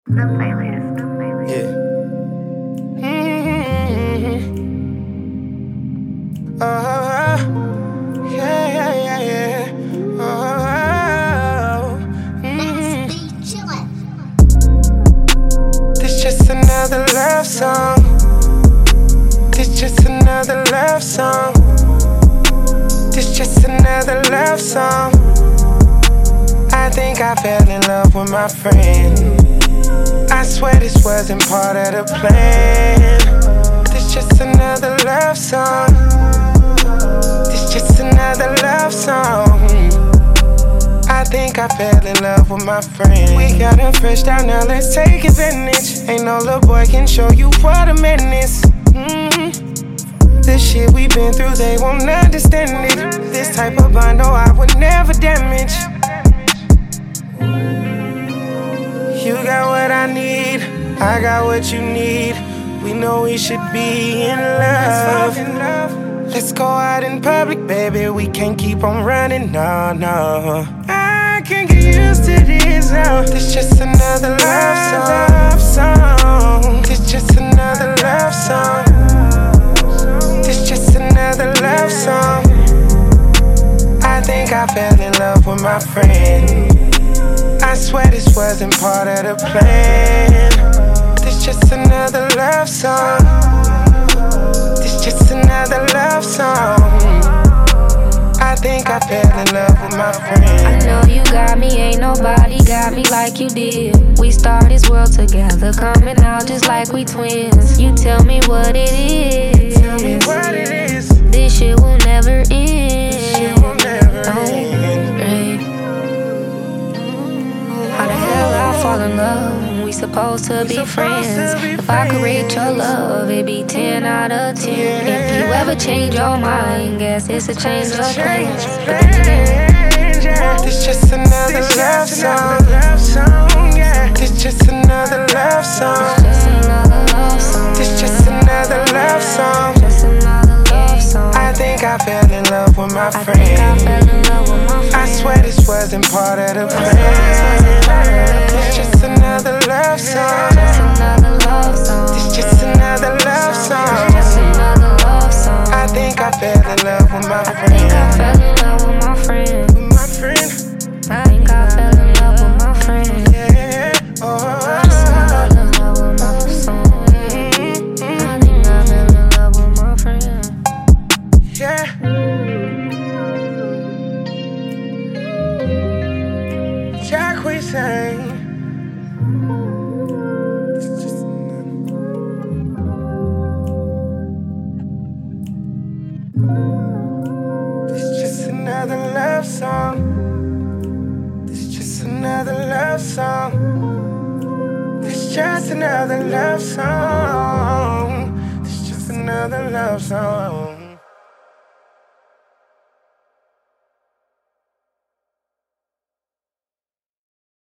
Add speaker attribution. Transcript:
Speaker 1: The playlist.
Speaker 2: Yeah. Oh, yeah. Oh, This just another love song. This just another love song. This just another love song. I think I fell in love with my friend. I swear this wasn't part of the plan. This just another love song. This just another love song. I think I fell in love with my friend. We got him fresh down, now let's take advantage. Ain't no little boy can show you what a man is. The shit we been through, they won't understand it. This type of bond, no, I would never damage. You got what I need, I got what you need. We know we should be in love. Let's go out in public, baby. We can't keep on running, no. I can't get used to this now. This just another love song. This just another love song. This just another love song. I think I fell in love with my friend. I swear this wasn't part of the plan. This just another love song. This just another love song. I think I fell in love with my friend.
Speaker 3: I know you got me, ain't nobody got me like you did. We start this world together, coming out just like we twins. You tell me what it is.
Speaker 2: Tell me what it is.
Speaker 3: This shit will never end.
Speaker 2: This shit will never end.
Speaker 3: How the hell I fall in love when we supposed to be friends? If I could rate your love, it'd be 10 out of 10. If you ever change your mind, guess it's a change of plans.
Speaker 2: This just another love song. This just another love song. This just another love song. I think I fell in love with my friend. I swear this wasn't part of the plan. This just another love song. This just another love song. I think I fell in love with my friend. With my friend.
Speaker 3: I think I fell in love with my friend.
Speaker 2: Yeah. Oh.
Speaker 3: I fell in love with my song. I think I fell in love with my friend.
Speaker 2: Yeah. Jack, we sang. It's just another love song. It's just another love song. It's just another love song. It's just another love song.